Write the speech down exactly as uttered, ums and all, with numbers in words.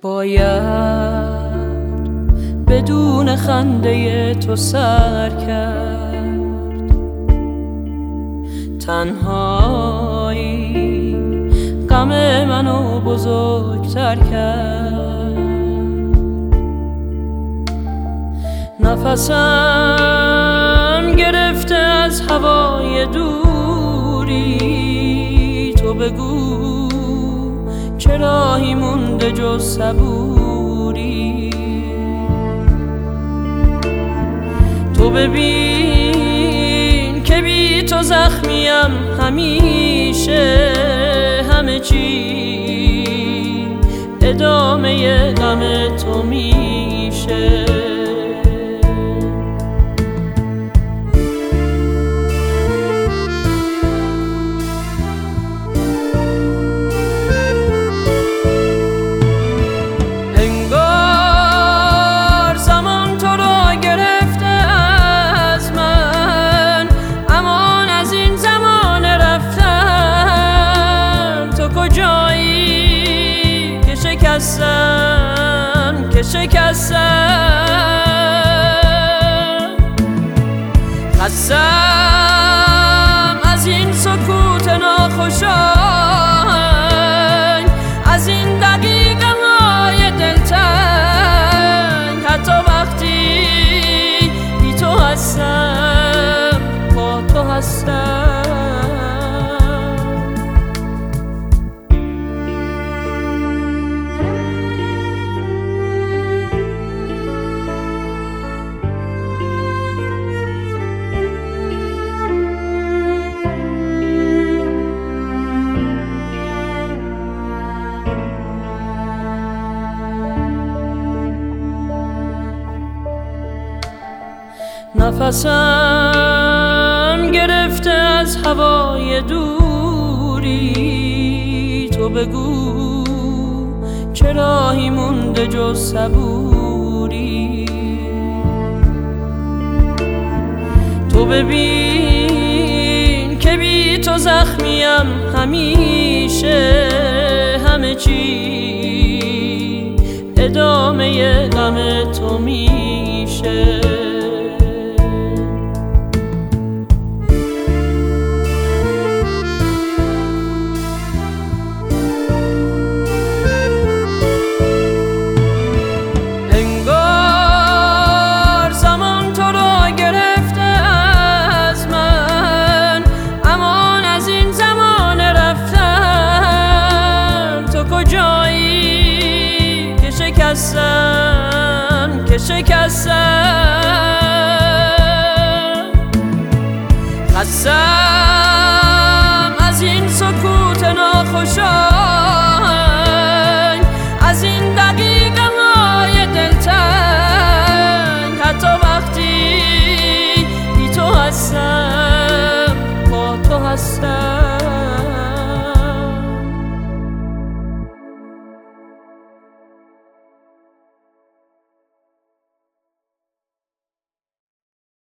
باید بدون خنده تو سر کرد، تنهایی غم منو بزرگتر کرد. نفسم گرفته از هوای دوری، تو بگو چه راهی مونده جز صبوری. تو ببین که بی تو زخمیم همیشه، همه چی ادامه غم تو میشه. شکستم که شکستم، خستم از این سکوت ناخوشایند، از این دقیقه های دلتنگ. حتی وقتی بی تو هستم با تو هستم. نفسم گرفته از هوای دوری، تو بگو چه راهی مونده جز صبوری. تو ببین که بی تو زخمیم همیشه، همه چی ادامه غم تو میشه. شکستم که شکستم، خستم